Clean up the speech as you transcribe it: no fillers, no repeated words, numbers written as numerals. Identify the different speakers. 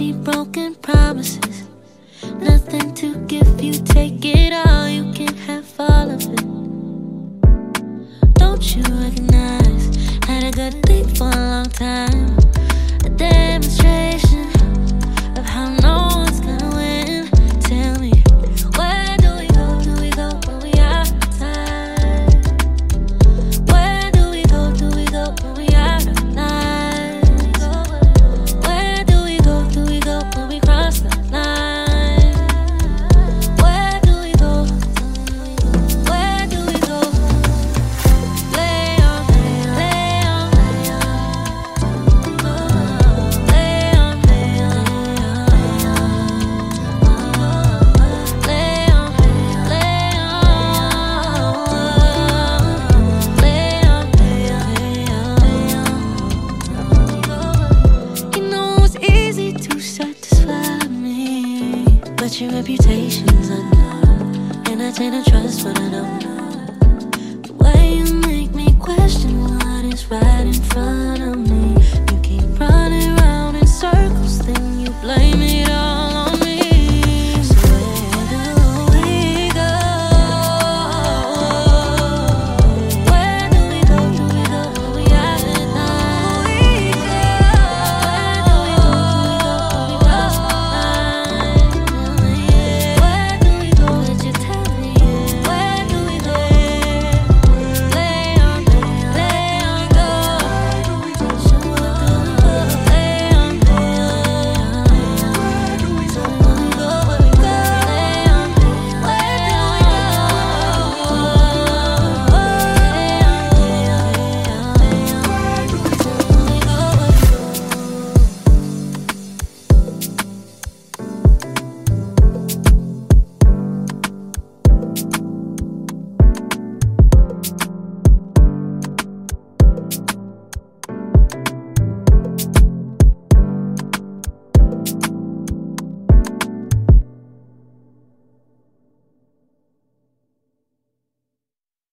Speaker 1: empty, broken promises. Nothing to give you, take it all, you can't have all of it. Don't you recognize, had a good thing for a long time. A demonstration of how no one's gonna win. Tell me, where do we go? Do we go when we out of time? Where do we go? Do we go when we out of line? Where do we go? Do we go when we cross the line? Where do we go? Where do we go? Lay on, lay on, lay on, lay on, lay on, lay on, lay on, you know it's easy to satisfy me, but your reputation's unknown, and I tend to trust what I don't know. The way you make me question what is right in front of me. You keep running round in circles, then you blame me